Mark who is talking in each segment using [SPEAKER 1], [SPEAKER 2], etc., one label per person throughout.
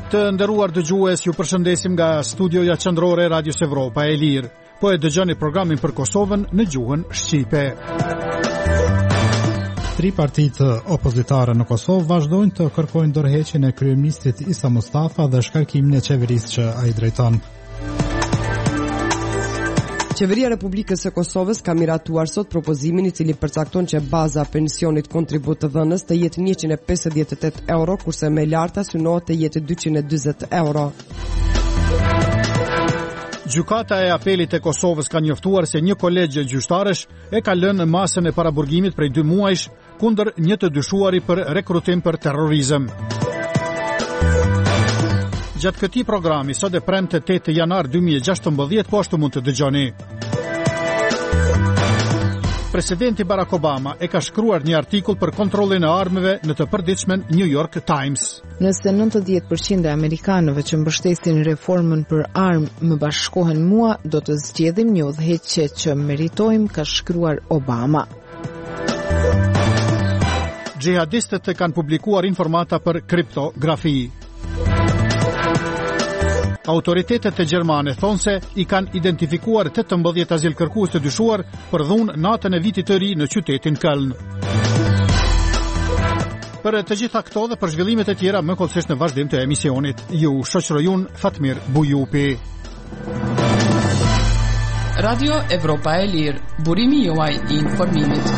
[SPEAKER 1] Të nderuar dëgjues, ju përshëndesim nga studioja qendrore e Radios Evropa e Lirë. Po e dëgjoni programin për Kosovën në gjuhën shqipe.
[SPEAKER 2] Tri partitë opozitare në Kosovë vazhdojnë të kërkojnë dorëheqjen e kryeministrit Isa Mustafa dhe shkarkimin e qeverisë që ai drejton.
[SPEAKER 3] Qeveria e Republikës së Kosovës ka miratuar sot propozimin i cili përcakton që baza pensionit kontribut të dhënës të jetë 158 euro, kurse më e larta synohet të jetë 240 euro.
[SPEAKER 1] Gjykata e apelit e Kosovës ka njoftuar se një kolegj gjyqtarësh e ka lënë masën e paraburgimit prej 2 muajsh kundër një të dyshuari për rekrutim për terrorizëm. Gjatë këtij programi, sot e premte 8 janar 2016, po ashtu mund të dëgjoni. Presidenti Barack Obama e ka shkruar një artikull për kontrollin e armëve në të përditshmen New York Times.
[SPEAKER 4] Nëse 90% e amerikanëve që mbështesin reformën për armë më bashkohen mua, do të zgjedhim një udhëheqje që meritojmë, ka shkruar Obama.
[SPEAKER 1] Xhihadistët kanë publikuar informata për kriptografi. Autoritetet e gjermane thonë se i kanë identifikuar 18 azilkërkues të dyshuar për dhunë natën e vitit të ri në qytetin Köln. Për të gjitha këto dhe për zhvillimet e tjera më kollësisht në vazhdim të emisionit, ju shoqërojun Fatmir Bujupi.
[SPEAKER 5] Radio Evropa e Lirë, burimi juaj i informimit.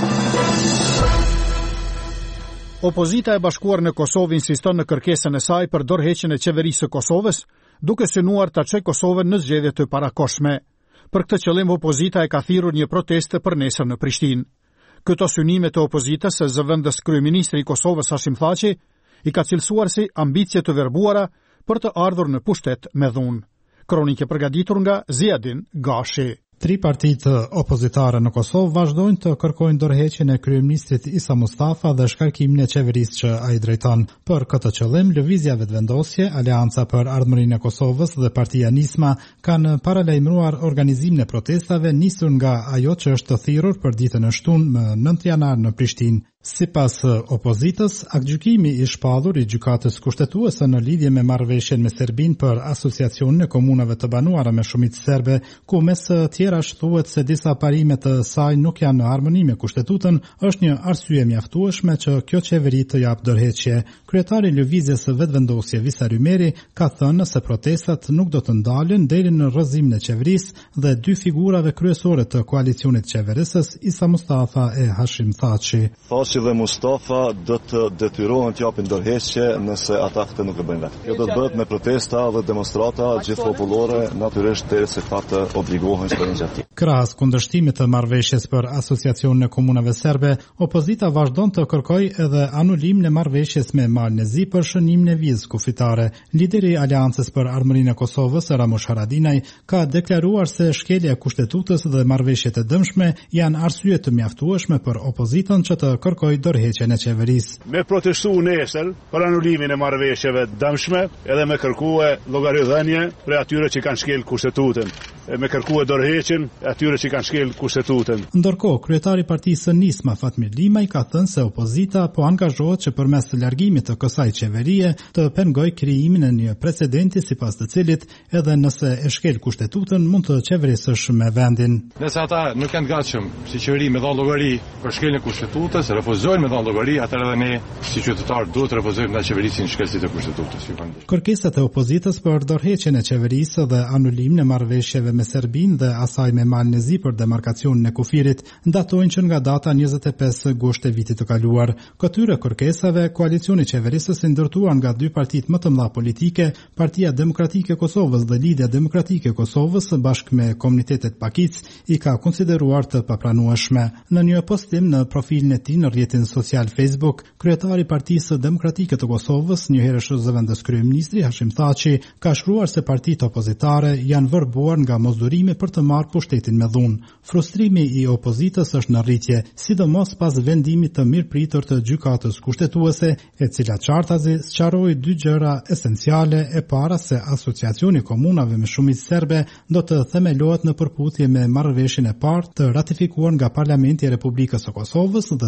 [SPEAKER 1] Opozita e bashkuar në Kosovë insiston në kërkesën e saj për dorëheqjen e qeverisë së Kosovës, duke synuar ta çojë Kosovën në zgjedhje të parakohshme. Për këtë qëllim opozita e ka thirrur një protestë për nesër në Prishtinë. Këto synime të opozitës së zëvendës kryeministri i Kosovës Hashim Thaçi i ka cilësuar si ambicie të verbuara për të ardhur në pushtet me dhunë. Kronikë përgatitur nga Ziadin Gashi.
[SPEAKER 2] Tri partitë opozitare në Kosovë vazhdojnë të kërkojnë dorëheqjen e kryeministrit Isa Mustafa dhe shkarkimin e qeverisë që ai drejton. Për këtë qëllim, Lëvizja Vetëvendosje, Aleanca për Ardhmërinë e Kosovës dhe Partia Nisma kanë paralajmëruar organizimin e protestave nisur nga ajo që është të thirrur për ditën e shtunë më 9 janar në Prishtinë. Sipas opozitës, aktgjykimi i shpallur i gjykatës kushtetuese në lidhje me marrëveshjen me Serbinë për asociacionin e komunave të banuara me shumicë serbe, ku mes tjerash thuhet se disa parime të saj nuk janë në harmoni me kushtetutën, është një arsye mjaftueshme që kjo qeveri të jap dorëheqje. Kryetari i Lëvizjes së Vetëvendosje Visar Ymeri ka thënë se protestat nuk do të ndalen deri në rrëzimin e qeverisë dhe dy figurave kryesore të koalicionit qeverisës, Isa Mustafa e Hashim Thaçi.
[SPEAKER 6] Thaçi dhe Mustafa do të detyrohen të japin dorëheqje nëse ata këtë nuk e bëjnë vetë. Kjo do të bëhet me protesta dhe demonstrata gjithë popullore, natyrisht derisa ata obligohen të bëjnë gjatë.
[SPEAKER 2] Krahas kundërshtimit të marrëveshjes për asociacionin e komunave serbe, opozita vazhdon të kërkojë edhe anulimin e marrëveshjes me Malin e Zi për shënimin e vizës kufitare. Lideri i Aleancës për Ardhmërinë e Kosovës, Ramush Haradinaj, ka deklaruar se shkelja e kushtetutës dhe marrëveshjet e dëmshme janë arsye të mjaftueshme për opozitën që të kërkojë dorëheqjen e qeverisë.
[SPEAKER 7] Me protestu nesër për anulimin e marrëveshjeve dëmshme edhe me kërkuar llogaridhënie për atyre që kanë shkel kushtetutën, me kërkuar dorëheqjen e atyre që kanë shkel kushtetutën.
[SPEAKER 2] Ndërkohë, kryetari i partisë Nisma Fatmir Limaj ka thënë se opozita po angazhohet që përmes të largimit të kësaj qeverie të pengojë krijimin e një precedenti sipas të cilit edhe nëse e shkel kushtetutën mund të qeverisësh me vendin.
[SPEAKER 8] Nëse ata nuk janë gatshëm si qeveri me dhënë llogari për shkeljen e kushtetutës, refuzojnë me dhënë llogari, atëherë edhe ne si qytetarë duhet të refuzojmë nga qeverisin shkelësit e kushtetutës.
[SPEAKER 2] Kërkesat e opozitës për dorëheqjen e qeverisë dhe anulimin e marrëveshjeve me Serbinë dhe asaj me Malin e Zi për demarkacionin e kufirit datojnë që nga data 25 gusht e vitit të kaluar. Këtyre kërkesave, koalicioni qeverisës i ndërtuar nga dy partitë më të mëdha politike, Partia Demokratike e Kosovës dhe Lidhja Demokratike e Kosovës bashkë me komunitetet pakic, i ka konsideruar të papranueshme. Në një postim në profilin e tij në rrjetin social Facebook, kryetari i Partisë Demokratike të Kosovës, njëherësh zëvendës kryeministri Hashim Thaçi, ka shkruar se partitë opozitare janë vërbuar nga mosdurimi për të marrë pushtetin me dhunë. Frustrimi i opozitës është në rritje, sidomos pas vendimit të mirëpritur të gjykatës kushtetuese, e cila qartazi sqaroi dy gjëra esenciale. E para se asociacioni komunave me shumicë serbe do të themelohet në përputhje me marrëveshjen e parë të ratifikuar nga Parlamenti i Republikës së Kosovës, dhe së dyti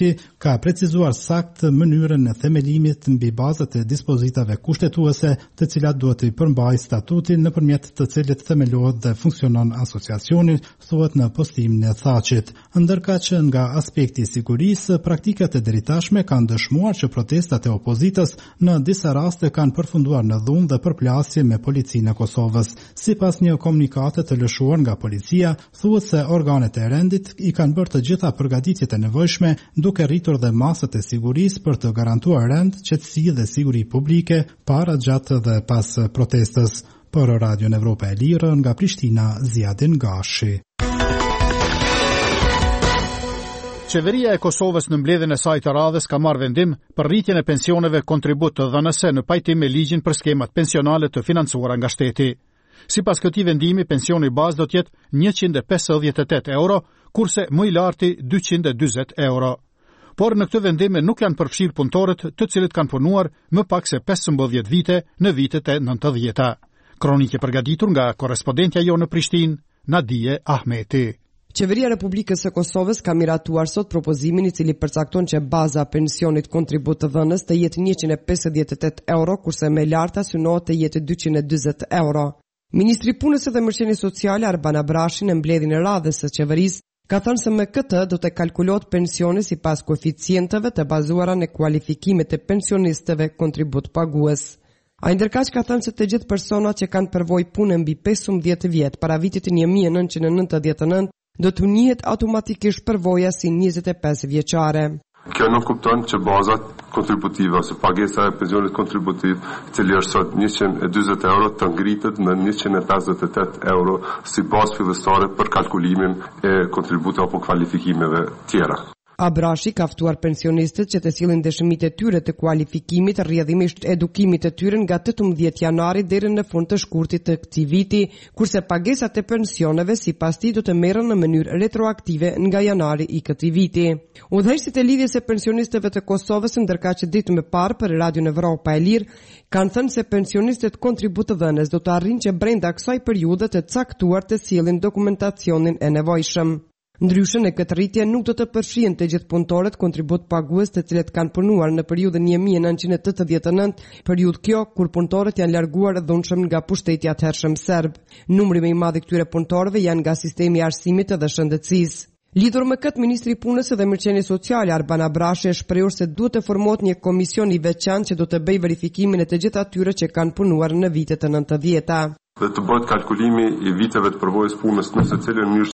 [SPEAKER 2] Shteti ka precizuar sakt mënyrën e themelimit mbi bazat e dispozitave kushtetuese, të cilat duhet të përmbajë statutin nëpërmjet të cilit themelohet dhe funksionon asociacioni, thuhet në postimin e Thaqit. Ndërkaq nga aspekti i sigurisë, praktikat e deritashme kanë dëshmuar që protestat e opozitës në disa raste kanë përfunduar në dhunë dhe përplasje me policinë e Kosovës. Sipas një komunikate të lëshuar nga policia, thuhet se organet e rendit i kanë bërë të gjitha përgatitjet e nevojshme, duke rritur dhe masat e sigurisë për të garantuar rend, qetësi dhe siguri publike para, gjatë dhe pas protestës. Për Radion Evropa e Lirë, nga Prishtina, Ziadin Gashi.
[SPEAKER 1] Qeveria e Kosovës në mbledhjen e saj të radhës ka marrë vendim për rritjen e pensioneve kontribut të dhënëse në pajtim me ligjin për skemat pensionale të financuara nga shteti. Sipas këtij vendimi, pensioni bazë do të jetë 158 euro, kurse më i larti 240 euro. Por në këtë vendim nuk janë përfshirë punëtorët të cilët kanë punuar më pak se 15 vite në vitet e 90-ta. Kronikë përgatitur nga korrespondentja jonë në Prishtinë, Nadije Ahmeti.
[SPEAKER 3] Qeveria e Republikës së Kosovës ka miratuar sot propozimin i cili përcakton që baza pensionit kontribut të dhënës të jetë 158 euro, kurse më e larta synohet të jetë 240 euro. Ministri i Punës dhe Mërqenies Sociale Arban Abrashi në mbledhjen e radhës së qeverisë ka thënë se me këtë do të kalkulohet pensioni sipas koeficienteve të bazuara në kualifikimet e pensionistëve kontribut pagues. Ai ndërkaq ka thënë se të gjithë personat që kanë përvojë pune mbi 15 vjet para vitit 1999 do të njihet automatikisht përvoja si 25 vjeçare.
[SPEAKER 9] Kjo nuk kupton që bazat kontributive ose pagesa e pensionit kontributiv, i cili është sot 140 euro, të ngritet në 158 euro si bazë fillestare për kalkulimin e kontributeve apo kvalifikimeve tjera.
[SPEAKER 3] Abrashi ka ftuar pensionistët që të sillin dëshmitë e tyre të kualifikimit, rrjedhimisht edukimit të tyre nga 18 janari deri në fund të shkurtit të këtij viti, kurse pagesat e pensioneve sipas tij do të merren në mënyrë retroaktive nga janari i këtij viti. Udhëheqësit e lidhjes së pensionistëve të Kosovës, ndërkaq që ditë më parë për Radion Evropa e Lirë, kanë thënë se pensionistët kontributëdhënës do të arrijnë që brenda kësaj periudhe të caktuar të sillin dokumentacionin e nevojshëm. Ndryshe në këtë rritje nuk do të përfshihen të gjithë punëtorët kontribut pagues të cilët kanë punuar në periudhën 1989, periudhë kjo kur punëtorët janë larguar dhunshëm nga pushteti atëhershëm serb. Numri më i madh i këtyre punëtorëve janë nga sistemi i arsimit dhe shëndetësisë. Lidhur me këtë, Ministri i Punës dhe Mërqenies Sociale Arban Abrashi e shprehur se duhet të formohet një komision i veçantë që do të bëjë verifikimin e të gjithë atyre që kanë punuar në vitet e 90-ta.
[SPEAKER 9] Dhe të bëhet kalkulimi i viteve të përvojës punës në secilin mënyrë